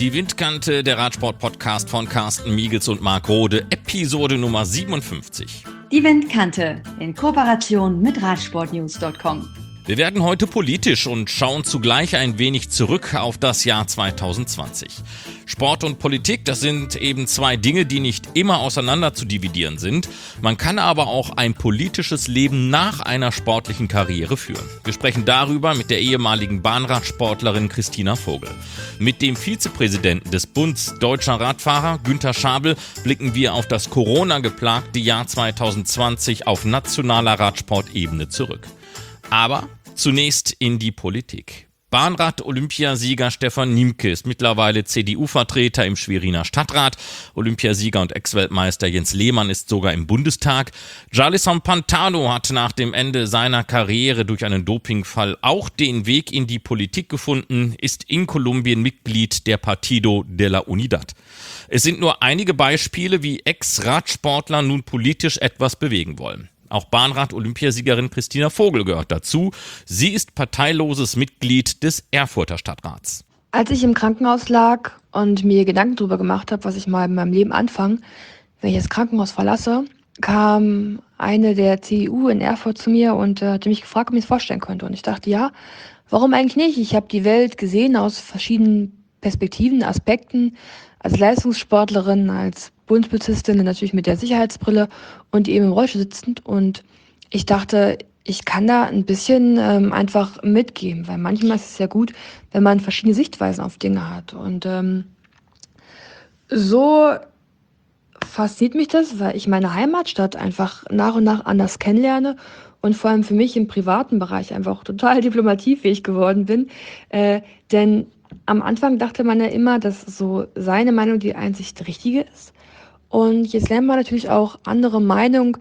Die Windkante, der Radsport-Podcast von Carsten Miegels und Marc Rode, Episode Nummer 57. Die Windkante in Kooperation mit Radsportnews.com. Wir werden heute politisch und schauen zugleich ein wenig zurück auf das Jahr 2020. Sport und Politik, das sind eben zwei Dinge, die nicht immer auseinander zu dividieren sind. Man kann aber auch ein politisches Leben nach einer sportlichen Karriere führen. Wir sprechen darüber mit der ehemaligen Bahnradsportlerin Christina Vogel. Mit dem Vizepräsidenten des Bundes Deutscher Radfahrer, Günther Schabel, blicken wir auf das Corona-geplagte Jahr 2020 auf nationaler Radsportebene zurück. Aber zunächst in die Politik. Bahnrad-Olympiasieger Stefan Niemke ist mittlerweile CDU-Vertreter im Schweriner Stadtrat. Olympiasieger und Ex-Weltmeister Jens Lehmann ist sogar im Bundestag. Jailson Pantano hat nach dem Ende seiner Karriere durch einen Dopingfall auch den Weg in die Politik gefunden, ist in Kolumbien Mitglied der Partido de la Unidad. Es sind nur einige Beispiele, wie Ex-Radsportler nun politisch etwas bewegen wollen. Auch Bahnrad-Olympiasiegerin Christina Vogel gehört dazu. Sie ist parteiloses Mitglied des Erfurter Stadtrats. Als ich im Krankenhaus lag und mir Gedanken darüber gemacht habe, was ich mal in meinem Leben anfange, wenn ich das Krankenhaus verlasse, kam eine der CDU in Erfurt zu mir und hatte mich gefragt, ob ich es vorstellen könnte. Und ich dachte, ja, warum eigentlich nicht? Ich habe die Welt gesehen aus verschiedenen Perspektiven, Aspekten, als Leistungssportlerin, als Bundespolizistin, natürlich mit der Sicherheitsbrille und eben im Rollstuhl sitzend. Und ich dachte, ich kann da ein bisschen einfach mitgeben, weil manchmal ist es ja gut, wenn man verschiedene Sichtweisen auf Dinge hat. Und so fasziniert mich das, weil ich meine Heimatstadt einfach nach und nach anders kennenlerne und vor allem für mich im privaten Bereich einfach total diplomatiefähig geworden bin. Denn am Anfang dachte man ja immer, dass so seine Meinung die einzig richtige ist. Und jetzt lernt man natürlich auch andere Meinungen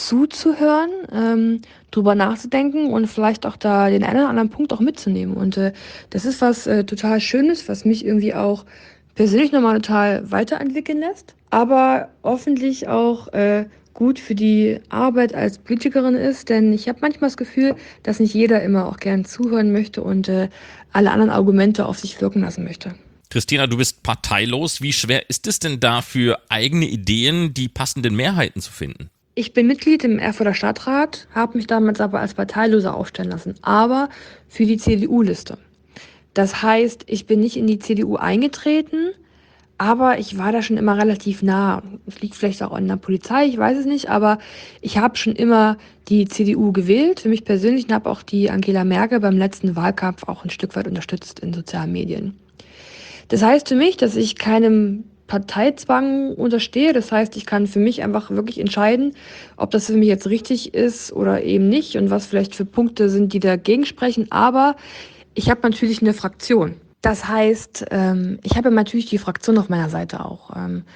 zuzuhören, drüber nachzudenken und vielleicht auch da den einen oder anderen Punkt auch mitzunehmen. Und das ist was total Schönes, was mich irgendwie auch persönlich nochmal total weiterentwickeln lässt, aber hoffentlich auch gut für die Arbeit als Politikerin ist, denn ich habe manchmal das Gefühl, dass nicht jeder immer auch gern zuhören möchte und alle anderen Argumente auf sich wirken lassen möchte. Christina, du bist parteilos. Wie schwer ist es denn da für eigene Ideen, die passenden Mehrheiten zu finden? Ich bin Mitglied im Erfurter Stadtrat, habe mich damals aber als Parteiloser aufstellen lassen, aber für die CDU-Liste. Das heißt, ich bin nicht in die CDU eingetreten, aber ich war da schon immer relativ nah. Es liegt vielleicht auch an der Polizei, ich weiß es nicht, aber ich habe schon immer die CDU gewählt, für mich persönlich, und habe auch die Angela Merkel beim letzten Wahlkampf auch ein Stück weit unterstützt in sozialen Medien. Das heißt für mich, dass ich keinem Parteizwang unterstehe. Das heißt, ich kann für mich einfach wirklich entscheiden, ob das für mich jetzt richtig ist oder eben nicht und was vielleicht für Punkte sind, die dagegen sprechen. Aber ich habe natürlich eine Fraktion. Das heißt, ich habe natürlich die Fraktion auf meiner Seite auch.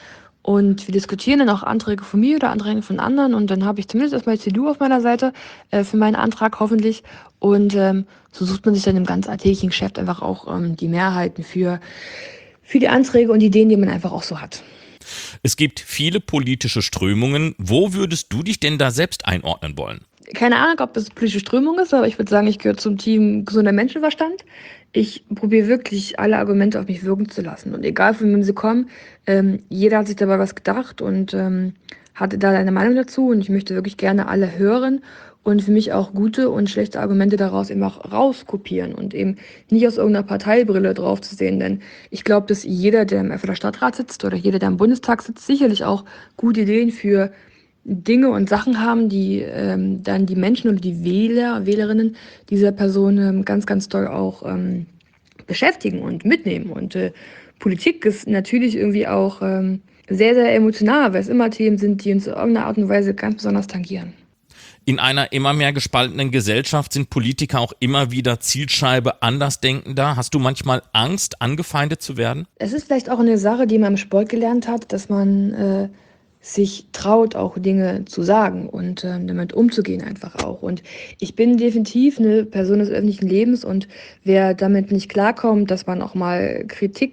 Und wir diskutieren dann auch Anträge von mir oder Anträge von anderen. Und dann habe ich zumindest erstmal die CDU auf meiner Seite für meinen Antrag hoffentlich. Und so sucht man sich dann im ganz alltäglichen Geschäft einfach auch die Mehrheiten für die Anträge und Ideen, die man einfach auch so hat. Es gibt viele politische Strömungen. Wo würdest du dich denn da selbst einordnen wollen? Keine Ahnung, ob das politische Strömung ist, aber ich würde sagen, ich gehöre zum Team gesunder Menschenverstand. Ich probiere wirklich, alle Argumente auf mich wirken zu lassen. Und egal, von wem sie kommen, jeder hat sich dabei was gedacht und hatte da eine Meinung dazu. Und ich möchte wirklich gerne alle hören und für mich auch gute und schlechte Argumente daraus eben auch rauskopieren und eben nicht aus irgendeiner Parteibrille drauf zu sehen. Denn ich glaube, dass jeder, der im Erfurter Stadtrat sitzt oder jeder, der im Bundestag sitzt, sicherlich auch gute Ideen für Dinge und Sachen haben, die dann die Menschen oder die Wählerinnen dieser Person ganz, ganz doll auch beschäftigen und mitnehmen. Und Politik ist natürlich irgendwie auch sehr, sehr emotional, weil es immer Themen sind, die uns in irgendeiner Art und Weise ganz besonders tangieren. In einer immer mehr gespaltenen Gesellschaft sind Politiker auch immer wieder Zielscheibe Andersdenkender. Hast du manchmal Angst, angefeindet zu werden? Es ist vielleicht auch eine Sache, die man im Sport gelernt hat, dass man sich traut, auch Dinge zu sagen und damit umzugehen einfach auch. Und ich bin definitiv eine Person des öffentlichen Lebens und wer damit nicht klarkommt, dass man auch mal Kritik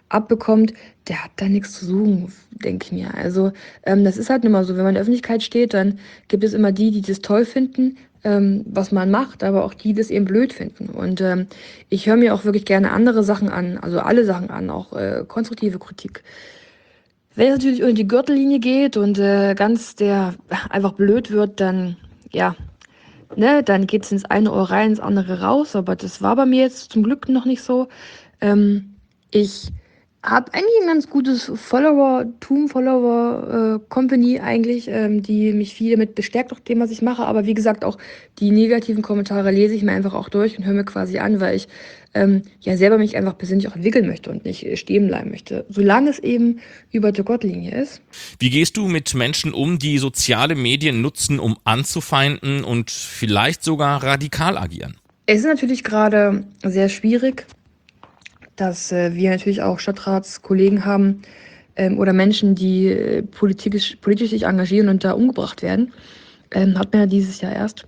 abbekommt, der hat da nichts zu suchen, denke ich mir. Also das ist halt immer so, wenn man in der Öffentlichkeit steht, dann gibt es immer die das toll finden, was man macht, aber auch die das eben blöd finden. Und ich höre mir auch wirklich gerne andere Sachen an, also alle Sachen an, auch konstruktive Kritik. Wenn es natürlich unter die Gürtellinie geht und ganz der einfach blöd wird, dann ja, ne, dann geht es ins eine Ohr rein, ins andere raus. Aber das war bei mir jetzt zum Glück noch nicht so. Ich habe eigentlich ein ganz gutes Follower-Company eigentlich, die mich viel damit bestärkt, auch dem, was ich mache. Aber wie gesagt, auch die negativen Kommentare lese ich mir einfach auch durch und höre mir quasi an, weil ich ja selber mich einfach persönlich auch entwickeln möchte und nicht stehen bleiben möchte. Solange es eben über der Gürtellinie ist. Wie gehst du mit Menschen um, die soziale Medien nutzen, um anzufeinden und vielleicht sogar radikal agieren? Es ist natürlich gerade sehr schwierig, dass wir natürlich auch Stadtratskollegen haben oder Menschen, die politisch sich engagieren und da umgebracht werden. Hat man ja dieses Jahr erst.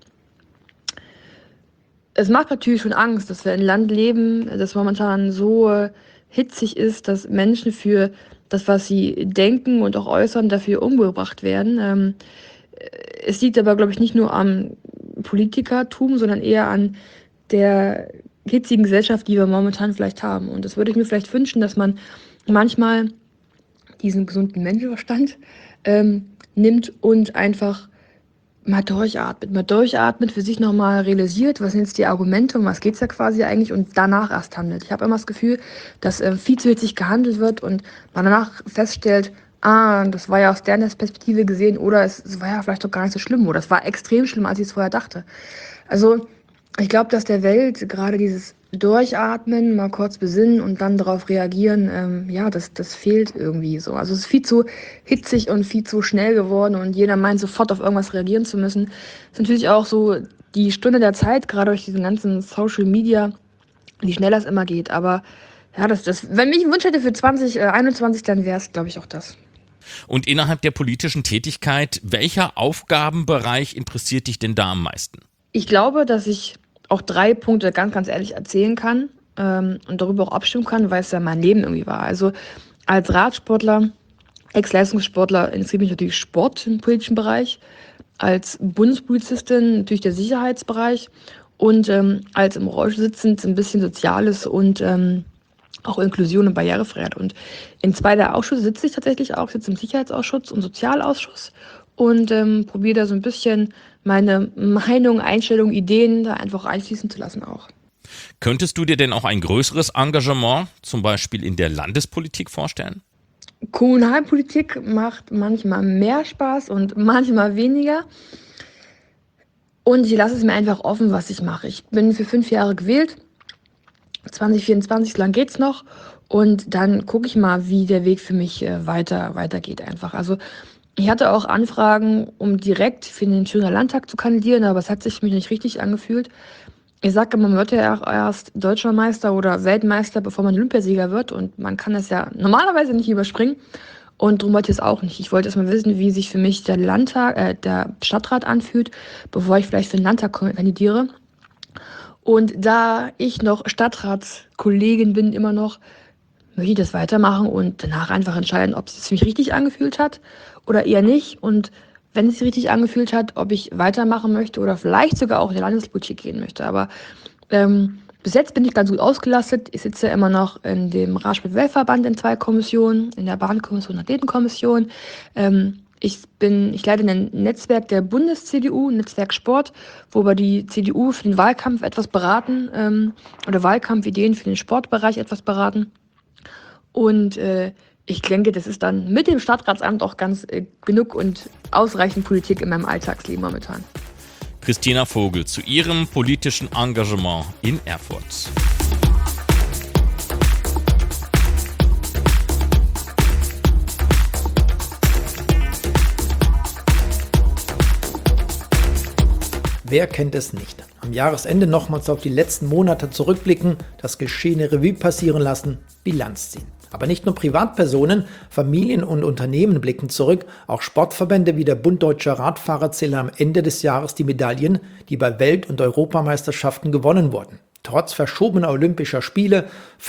Es macht natürlich schon Angst, dass wir in einem Land leben, das momentan so hitzig ist, dass Menschen für das, was sie denken und auch äußern, dafür umgebracht werden. Es liegt aber, glaube ich, nicht nur am Politikertum, sondern eher an der hitzigen Gesellschaft, die wir momentan vielleicht haben. Und das würde ich mir vielleicht wünschen, dass man manchmal diesen gesunden Menschenverstand nimmt und einfach mal durchatmet, für sich nochmal realisiert, was sind jetzt die Argumente, um was geht es ja quasi eigentlich und danach erst handelt. Ich habe immer das Gefühl, dass viel zu hitzig gehandelt wird und man danach feststellt, das war ja aus der Perspektive gesehen oder es war ja vielleicht doch gar nicht so schlimm oder es war extrem schlimm, als ich es vorher dachte. Also ich glaube, dass der Welt gerade dieses Durchatmen, mal kurz besinnen und dann darauf reagieren, das fehlt irgendwie so. Also es ist viel zu hitzig und viel zu schnell geworden und jeder meint, sofort auf irgendwas reagieren zu müssen. Es ist natürlich auch so die Stunde der Zeit, gerade durch diesen ganzen Social Media, wie schnell das immer geht. Aber ja, wenn ich einen Wunsch hätte für 2021, dann wäre es, glaube ich, auch das. Und innerhalb der politischen Tätigkeit, welcher Aufgabenbereich interessiert dich denn da am meisten? Ich glaube, dass ich auch 3 Punkte ganz, ganz ehrlich erzählen kann und darüber auch abstimmen kann, weil es ja mein Leben irgendwie war. Also als Radsportler, Ex-Leistungssportler interessiert mich natürlich Sport im politischen Bereich, als Bundespolizistin natürlich der Sicherheitsbereich und als im Rollstuhl sitzend ein bisschen Soziales und auch Inklusion und Barrierefreiheit. Und in 2 der Ausschüsse sitze ich tatsächlich auch, sitze im Sicherheitsausschuss und Sozialausschuss und probiere da so ein bisschen meine Meinung, Einstellung, Ideen da einfach einfließen zu lassen auch. Könntest du dir denn auch ein größeres Engagement, zum Beispiel in der Landespolitik, vorstellen? Kommunalpolitik macht manchmal mehr Spaß und manchmal weniger. Und ich lasse es mir einfach offen, was ich mache. Ich bin für 5 Jahre gewählt. 2024, so lang geht's noch. Und dann gucke ich mal, wie der Weg für mich weitergeht einfach. Also ich hatte auch Anfragen, um direkt für den Thüringer Landtag zu kandidieren, aber es hat sich für mich nicht richtig angefühlt. Ich sage, man wird ja auch erst Deutscher Meister oder Weltmeister, bevor man Olympiasieger wird. Und man kann das ja normalerweise nicht überspringen. Und darum wollte ich es auch nicht. Ich wollte erst mal wissen, wie sich für mich der Stadtrat anfühlt, bevor ich vielleicht für den Landtag kandidiere. Und da ich noch Stadtratskollegin bin, immer noch, möchte ich das weitermachen und danach einfach entscheiden, ob es sich für mich richtig angefühlt hat oder eher nicht. Und wenn es sich richtig angefühlt hat, ob ich weitermachen möchte oder vielleicht sogar auch in die Landespolitik gehen möchte. Aber bis jetzt bin ich ganz gut ausgelastet. Ich sitze immer noch in dem Radsport-Weltverband in 2 Kommissionen, in der Bahnkommission und Athletenkommission. Ich leite ein Netzwerk der Bundes-CDU, Netzwerk Sport, wo wir die CDU für den Wahlkampf etwas beraten oder Wahlkampfideen für den Sportbereich etwas beraten. Und ich denke, das ist dann mit dem Stadtratsamt auch ganz genug und ausreichend Politik in meinem Alltagsleben momentan. Christina Vogel zu ihrem politischen Engagement in Erfurt. Wer kennt es nicht? Am Jahresende nochmals auf die letzten Monate zurückblicken, das Geschehene Revue passieren lassen, Bilanz ziehen. Aber nicht nur Privatpersonen, Familien und Unternehmen blicken zurück, auch Sportverbände wie der Bund Deutscher Radfahrer zählen am Ende des Jahres die Medaillen, die bei Welt- und Europameisterschaften gewonnen wurden. Trotz verschobener Olympischer Spiele,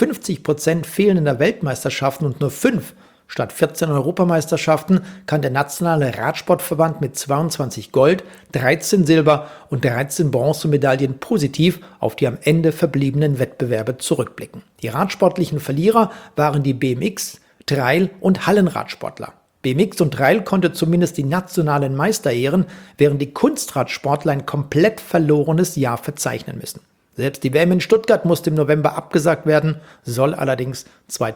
50% fehlender Weltmeisterschaften und nur 5 statt 14 Europameisterschaften kann der nationale Radsportverband mit 22 Gold, 13 Silber und 13 Bronzemedaillen positiv auf die am Ende verbliebenen Wettbewerbe zurückblicken. Die radsportlichen Verlierer waren die BMX, Trail- und Hallenradsportler. BMX und Trail konnte zumindest die nationalen Meister ehren, während die Kunstradsportler ein komplett verlorenes Jahr verzeichnen müssen. Selbst die WM in Stuttgart musste im November abgesagt werden, soll allerdings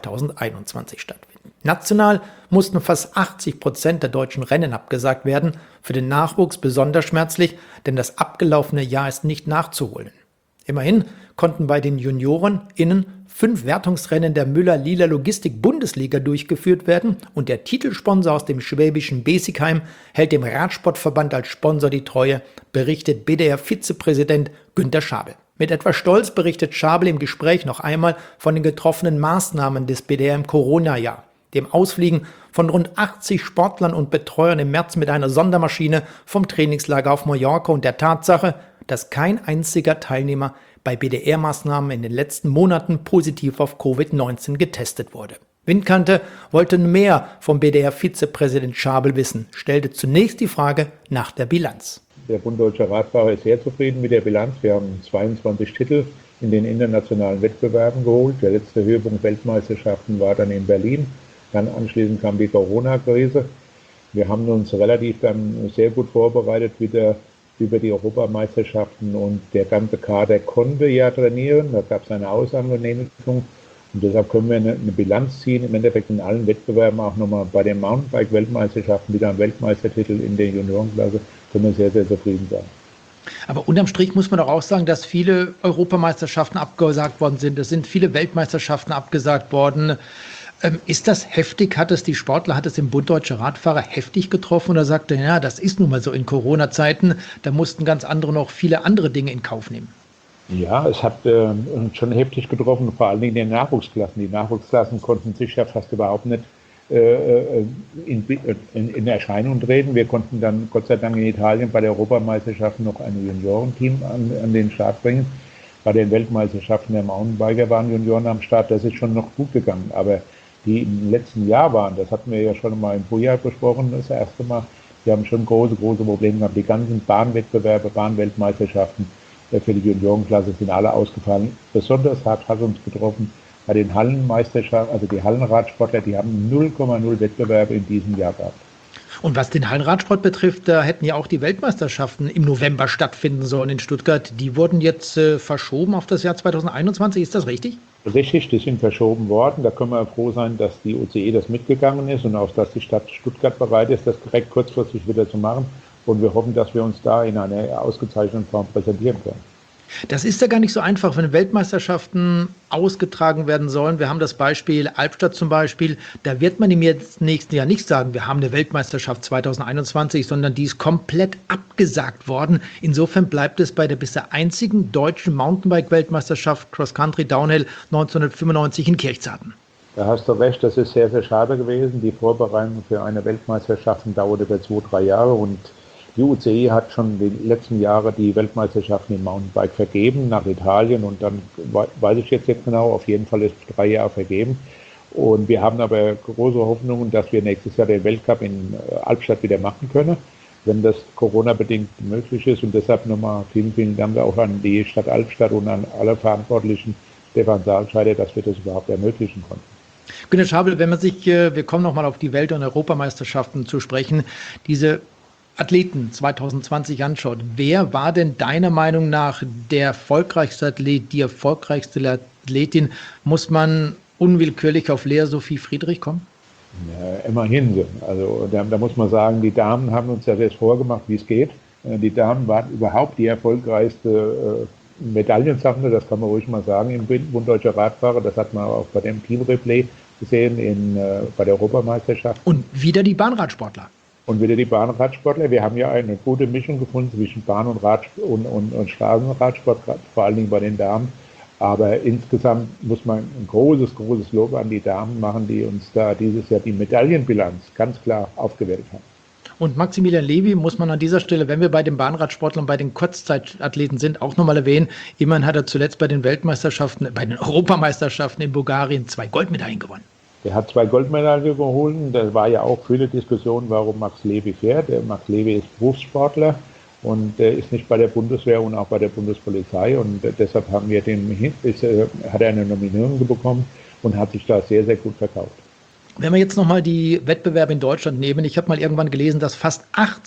2021 stattfinden. National mussten fast 80% der deutschen Rennen abgesagt werden, für den Nachwuchs besonders schmerzlich, denn das abgelaufene Jahr ist nicht nachzuholen. Immerhin konnten bei den JuniorInnen 5 Wertungsrennen der Müller-Lila Logistik Bundesliga durchgeführt werden und der Titelsponsor aus dem schwäbischen Besigheim hält dem Radsportverband als Sponsor die Treue, berichtet BDR-Vizepräsident Günter Schabel. Mit etwas Stolz berichtet Schabel im Gespräch noch einmal von den getroffenen Maßnahmen des BDR im Corona-Jahr, dem Ausfliegen von rund 80 Sportlern und Betreuern im März mit einer Sondermaschine vom Trainingslager auf Mallorca und der Tatsache, dass kein einziger Teilnehmer bei BDR-Maßnahmen in den letzten Monaten positiv auf Covid-19 getestet wurde. Windkante wollte mehr vom BDR-Vizepräsident Schabel wissen, stellte zunächst die Frage nach der Bilanz. Der Bund Deutscher Radfahrer ist sehr zufrieden mit der Bilanz. Wir haben 22 Titel in den internationalen Wettbewerben geholt. Der letzte Höhepunkt Weltmeisterschaften war dann in Berlin. Dann anschließend kam die Corona-Krise. Wir haben uns relativ dann sehr gut vorbereitet wieder über die Europameisterschaften und der ganze Kader konnte ja trainieren. Da gab es eine Ausnahmegenehmigung und deshalb können wir eine Bilanz ziehen. Im Endeffekt in allen Wettbewerben, auch nochmal bei den Mountainbike-Weltmeisterschaften, wieder ein Weltmeistertitel in der Juniorenklasse, können wir sehr, sehr zufrieden sein. Aber unterm Strich muss man doch auch sagen, dass viele Europameisterschaften abgesagt worden sind. Es sind viele Weltmeisterschaften abgesagt worden. Ist das heftig? Hat es im Bund Deutscher Radfahrer heftig getroffen oder sagte, ja, das ist nun mal so in Corona-Zeiten, da mussten ganz andere noch viele andere Dinge in Kauf nehmen? Ja, es hat schon heftig getroffen, vor allen Dingen die Nachwuchsklassen. Die Nachwuchsklassen konnten sich ja fast überhaupt nicht in Erscheinung treten. Wir konnten dann Gott sei Dank in Italien bei der Europameisterschaft noch ein Juniorenteam an den Start bringen. Bei den Weltmeisterschaften der Mountainbiker waren Junioren am Start, das ist schon noch gut gegangen. Aber die im letzten Jahr waren, das hatten wir ja schon mal im Frühjahr besprochen, das erste Mal, wir haben schon große Probleme gehabt. Die ganzen Bahnwettbewerbe, Bahnweltmeisterschaften für die Juniorenklasse sind alle ausgefallen. Besonders hart hat uns getroffen bei den Hallenmeisterschaften, also die Hallenradsportler, die haben 0,0 Wettbewerbe in diesem Jahr gehabt. Und was den Hallenradsport betrifft, da hätten ja auch die Weltmeisterschaften im November stattfinden sollen in Stuttgart. Die wurden jetzt verschoben auf das Jahr 2021, ist das richtig? Richtig, die sind verschoben worden. Da können wir froh sein, dass die UCI das mitgegangen ist und auch, dass die Stadt Stuttgart bereit ist, das direkt kurzfristig wieder zu machen. Und wir hoffen, dass wir uns da in einer ausgezeichneten Form präsentieren können. Das ist ja gar nicht so einfach, wenn Weltmeisterschaften ausgetragen werden sollen. Wir haben das Beispiel Albstadt zum Beispiel. Da wird man im nächsten Jahr nicht sagen, wir haben eine Weltmeisterschaft 2021, sondern die ist komplett abgesagt worden. Insofern bleibt es bei der bisher einzigen deutschen Mountainbike-Weltmeisterschaft Cross Country Downhill 1995 in Kirchzarten. Da hast du recht, das ist sehr, sehr schade gewesen. Die Vorbereitung für eine Weltmeisterschaft dauerte über 2-3 Jahre und die UCI hat schon die letzten Jahre die Weltmeisterschaften im Mountainbike vergeben nach Italien und dann weiß ich jetzt nicht genau, auf jeden Fall ist 3 Jahre vergeben. Und wir haben aber große Hoffnungen, dass wir nächstes Jahr den Weltcup in Albstadt wieder machen können, wenn das Corona-bedingt möglich ist. Und deshalb nochmal vielen, vielen Dank auch an die Stadt Albstadt und an alle Verantwortlichen, Stefan Saalscheider, dass wir das überhaupt ermöglichen konnten. Günter Schabel, wenn man sich, wir kommen nochmal auf die Welt- und Europameisterschaften zu sprechen, diese Athleten 2020 anschaut, wer war denn deiner Meinung nach der erfolgreichste Athlet, die erfolgreichste Athletin? Muss man unwillkürlich auf Lea Sophie Friedrich kommen? Ja, immerhin. Also da muss man sagen, die Damen haben uns ja jetzt vorgemacht, wie es geht. Die Damen waren überhaupt die erfolgreichste Medaillensammler, das kann man ruhig mal sagen, im Bund Deutscher Radfahrer. Das hat man auch bei dem Team-Replay gesehen bei der Europameisterschaft. Und wieder die Bahnradsportler. Und wieder die Bahnradsportler. Wir haben ja eine gute Mischung gefunden zwischen Bahn- und Straßenradsport, vor allen Dingen bei den Damen. Aber insgesamt muss man ein großes Lob an die Damen machen, die uns da dieses Jahr die Medaillenbilanz ganz klar aufgewertet haben. Und Maximilian Levy muss man an dieser Stelle, wenn wir bei den Bahnradsportlern, bei den Kurzzeitathleten sind, auch nochmal erwähnen. Immerhin hat er zuletzt bei den Weltmeisterschaften, bei den Europameisterschaften in Bulgarien 2 Goldmedaillen gewonnen. Er hat 2 Goldmedaillen geholt. Da war ja auch viele Diskussionen, warum Max Levy fährt. Max Levy ist Berufssportler und ist nicht bei der Bundeswehr und auch bei der Bundespolizei. Und deshalb haben wir hat er eine Nominierung bekommen und hat sich da sehr, sehr gut verkauft. Wenn wir jetzt nochmal die Wettbewerbe in Deutschland nehmen, ich habe mal irgendwann gelesen, dass fast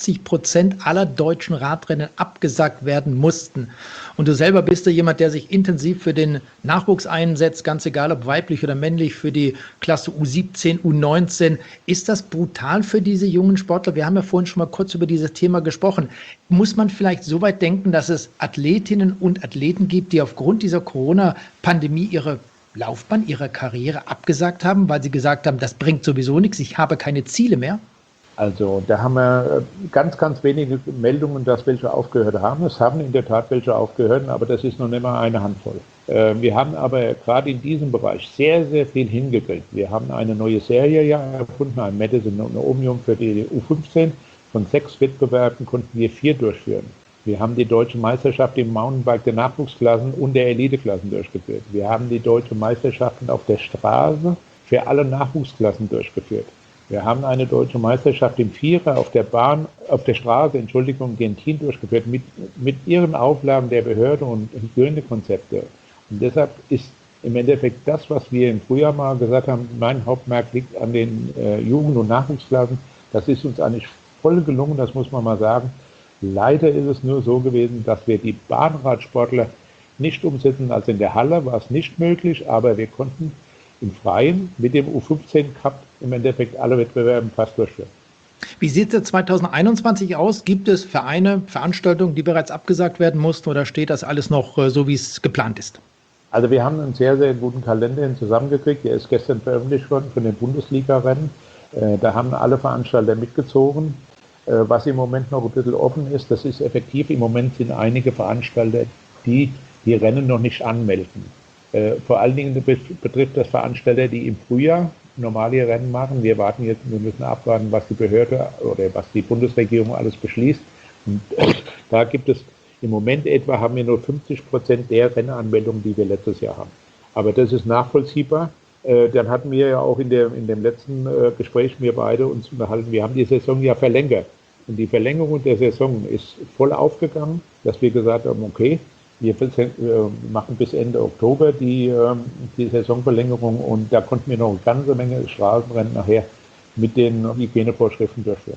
80% aller deutschen Radrennen abgesagt werden mussten. Und du selber bist ja jemand, der sich intensiv für den Nachwuchs einsetzt, ganz egal ob weiblich oder männlich, für die Klasse U17, U19. Ist das brutal für diese jungen Sportler? Wir haben ja vorhin schon mal kurz über dieses Thema gesprochen. Muss man vielleicht so weit denken, dass es Athletinnen und Athleten gibt, die aufgrund dieser Corona-Pandemie ihre Laufbahn, ihre Karriere abgesagt haben, weil sie gesagt haben, das bringt sowieso nichts, ich habe keine Ziele mehr? Also da haben wir ganz, ganz wenige Meldungen, dass welche aufgehört haben. Es haben in der Tat welche aufgehört, aber das ist noch nicht mal eine Handvoll. Wir haben aber gerade in diesem Bereich sehr, sehr viel hingekriegt. Wir haben eine neue Serie ja erfunden, ein Madison und eine Omnium für die U15. Von 6 Wettbewerben konnten wir 4 durchführen. Wir haben die deutsche Meisterschaft im Mountainbike der Nachwuchsklassen und der Eliteklassen durchgeführt. Wir haben die deutsche Meisterschaften auf der Straße für alle Nachwuchsklassen durchgeführt. Wir haben eine deutsche Meisterschaft im Vierer auf der Straße, gegen Team durchgeführt, mit ihren Auflagen der Behörde und Hygienekonzepte. Und deshalb ist im Endeffekt das, was wir im Frühjahr mal gesagt haben, mein Hauptmerk liegt an den Jugend- und Nachwuchsklassen. Das ist uns eigentlich voll gelungen, das muss man mal sagen. Leider ist es nur so gewesen, dass wir die Bahnradsportler nicht umsetzen. Also in der Halle war es nicht möglich, aber wir konnten im Freien mit dem U15 Cup im Endeffekt alle Wettbewerbe fast durchführen. Wie sieht es 2021 aus? Gibt es Vereine, Veranstaltungen, die bereits abgesagt werden mussten, oder steht das alles noch so, wie es geplant ist? Also wir haben einen sehr, sehr guten Kalender zusammengekriegt. Der ist gestern veröffentlicht worden von den Bundesliga-Rennen. Da haben alle Veranstalter mitgezogen. Was im Moment noch ein bisschen offen ist, das ist effektiv, im Moment sind einige Veranstalter, die Rennen noch nicht anmelden. Vor allen Dingen betrifft das Veranstalter, die im Frühjahr normale Rennen machen. Wir müssen abwarten, was die Behörde oder was die Bundesregierung alles beschließt. Und da gibt es im Moment haben wir nur 50% der Rennanmeldungen, die wir letztes Jahr haben. Aber das ist nachvollziehbar. Dann hatten wir ja auch in dem letzten Gespräch, wir beide uns unterhalten, wir haben die Saison ja verlängert. Und die Verlängerung der Saison ist voll aufgegangen, dass wir gesagt haben, okay, wir machen bis Ende Oktober die Saisonverlängerung und da konnten wir noch eine ganze Menge Straßenrennen nachher mit den Hygienevorschriften durchführen.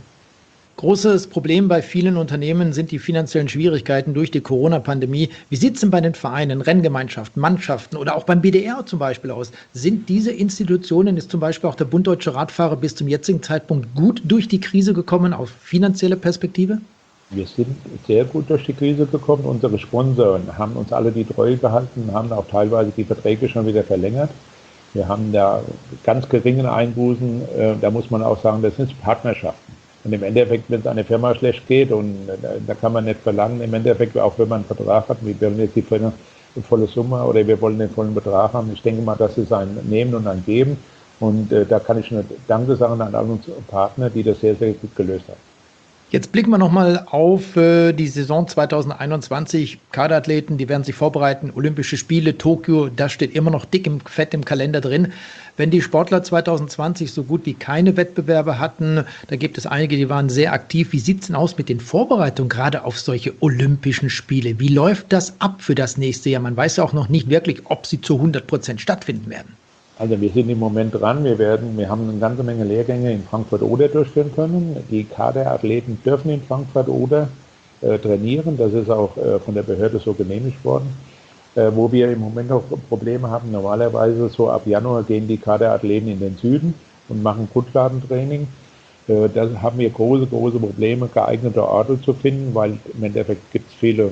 Großes Problem bei vielen Unternehmen sind die finanziellen Schwierigkeiten durch die Corona-Pandemie. Wie sieht es denn bei den Vereinen, Renngemeinschaften, Mannschaften oder auch beim BDR zum Beispiel aus? Sind diese Institutionen, ist zum Beispiel auch der Bund Deutscher Radfahrer bis zum jetzigen Zeitpunkt gut durch die Krise gekommen, auf finanzielle Perspektive? Wir sind sehr gut durch die Krise gekommen. Unsere Sponsoren haben uns alle die Treue gehalten, haben auch teilweise die Verträge schon wieder verlängert. Wir haben da ganz geringe Einbußen. Da muss man auch sagen, das sind Partnerschaften. Und im Endeffekt, wenn es einer Firma schlecht geht, und da kann man nicht verlangen, im Endeffekt, auch wenn man einen Vertrag hat, wir wollen jetzt die volle Summe oder wir wollen den vollen Betrag haben. Ich denke mal, das ist ein Nehmen und ein Geben. Und da kann ich nur Danke sagen an alle unsere Partner, die das sehr, sehr gut gelöst haben. Jetzt blicken wir nochmal auf die Saison 2021. Kaderathleten, die werden sich vorbereiten. Olympische Spiele, Tokio, das steht immer noch dick fett im Kalender drin. Wenn die Sportler 2020 so gut wie keine Wettbewerbe hatten, da gibt es einige, die waren sehr aktiv. Wie sieht es denn aus mit den Vorbereitungen gerade auf solche Olympischen Spiele? Wie läuft das ab für das nächste Jahr? Man weiß ja auch noch nicht wirklich, ob sie zu 100% stattfinden werden. Also wir sind im Moment dran. Wir haben eine ganze Menge Lehrgänge in Frankfurt-Oder durchführen können. Die Kaderathleten dürfen in Frankfurt-Oder trainieren. Das ist auch von der Behörde so genehmigt worden. Wo wir im Moment noch Probleme haben, normalerweise so ab Januar gehen die Kaderathleten in den Süden und machen Grundlagentraining. Da haben wir große Probleme, geeignete Orte zu finden, weil im Endeffekt gibt es viele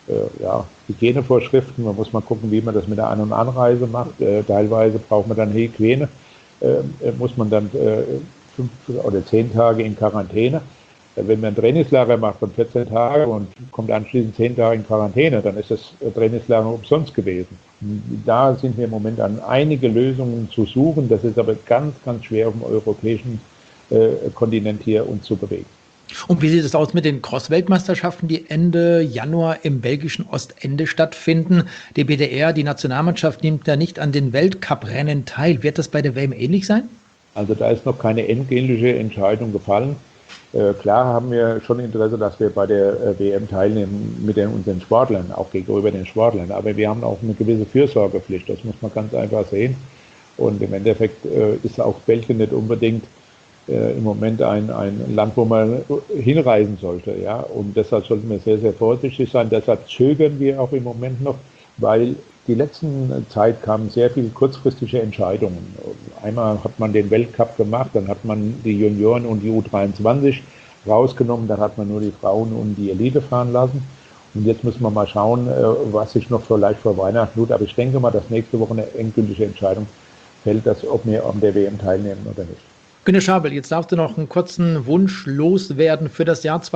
Hygienevorschriften. Man muss mal gucken, wie man das mit der An- und Anreise macht. Teilweise braucht man dann Hygiene, muss man dann 5 oder 10 Tage in Quarantäne. Wenn man ein Trainingslager macht von 14 Tagen und kommt anschließend 10 Tage in Quarantäne, dann ist das Trainingslager umsonst gewesen. Da sind wir im Moment an einige Lösungen zu suchen. Das ist aber ganz, ganz schwer auf dem europäischen Kontinent hier uns zu bewegen. Und wie sieht es aus mit den Cross-Weltmeisterschaften, die Ende Januar im belgischen Ostende stattfinden? Die BDR, die Nationalmannschaft, nimmt da nicht an den Weltcuprennen teil. Wird das bei der WM ähnlich sein? Also da ist noch keine endgültige Entscheidung gefallen. Klar haben wir schon Interesse, dass wir bei der WM teilnehmen mit unseren Sportlern, auch gegenüber den Sportlern. Aber wir haben auch eine gewisse Fürsorgepflicht, das muss man ganz einfach sehen. Und im Endeffekt ist auch Belgien nicht unbedingt im Moment ein Land, wo man hinreisen sollte. Ja? Und deshalb sollten wir sehr, sehr vorsichtig sein. Deshalb zögern wir auch im Moment noch, weil die letzten Zeit kamen sehr viele kurzfristige Entscheidungen. Einmal hat man den Weltcup gemacht, dann hat man die Junioren und die U23 rausgenommen, dann hat man nur die Frauen und die Elite fahren lassen. Und jetzt müssen wir mal schauen, was sich noch vielleicht vor Weihnachten tut. Aber ich denke mal, dass nächste Woche eine endgültige Entscheidung fällt, ob wir an der WM teilnehmen oder nicht. Günter Schabel, jetzt darfst du noch einen kurzen Wunsch loswerden für das Jahr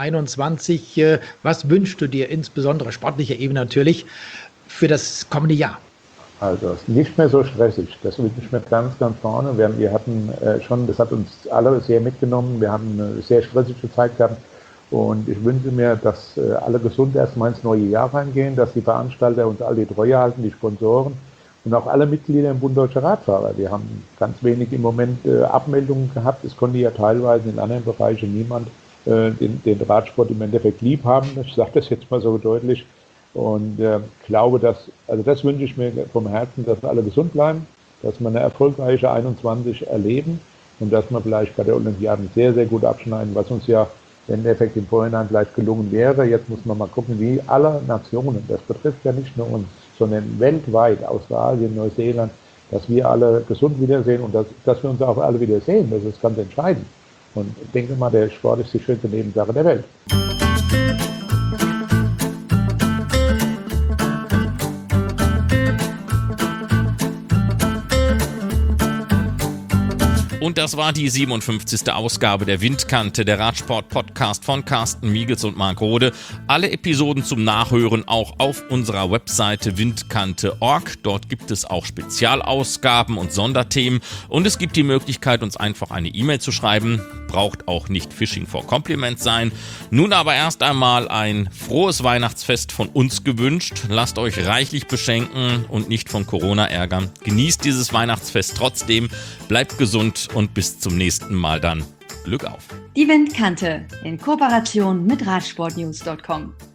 2021. Was wünschst du dir, insbesondere sportlicher Ebene natürlich, für das kommende Jahr? Also nicht mehr so stressig, das wünsche ich mir ganz, ganz vorne. Wir hatten schon, das hat uns alle sehr mitgenommen, wir haben eine sehr stressige Zeit gehabt und ich wünsche mir, dass alle gesund erstmal ins neue Jahr reingehen, dass die Veranstalter uns alle die Treue halten, die Sponsoren und auch alle Mitglieder im Bund Deutscher Radfahrer. Wir haben ganz wenig im Moment Abmeldungen gehabt, es konnte ja teilweise in anderen Bereichen niemand den Radsport im Endeffekt lieb haben, ich sage das jetzt mal so deutlich. Und glaube, das wünsche ich mir vom Herzen, dass wir alle gesund bleiben, dass wir eine erfolgreiche 21 erleben und dass wir vielleicht bei der Olympiade sehr, sehr gut abschneiden, was uns ja im Endeffekt im Vorhinein vielleicht gelungen wäre. Jetzt muss man mal gucken, wie alle Nationen, das betrifft ja nicht nur uns, sondern weltweit, Australien, Neuseeland, dass wir alle gesund wiedersehen und dass wir uns auch alle wieder sehen. Das ist ganz entscheidend. Und ich denke mal, der Sport ist die schönste Nebensache der Welt. Und das war die 57. Ausgabe der Windkante, der Radsport-Podcast von Carsten Miegels und Marc Rode. Alle Episoden zum Nachhören auch auf unserer Webseite windkante.org. Dort gibt es auch Spezialausgaben und Sonderthemen. Und es gibt die Möglichkeit, uns einfach eine E-Mail zu schreiben. Braucht auch nicht Fishing for Compliments sein. Nun aber erst einmal ein frohes Weihnachtsfest von uns gewünscht. Lasst euch reichlich beschenken und nicht von Corona ärgern. Genießt dieses Weihnachtsfest trotzdem. Bleibt gesund und bis zum nächsten Mal dann. Glück auf. Die Windkante in Kooperation mit Radsportnews.com.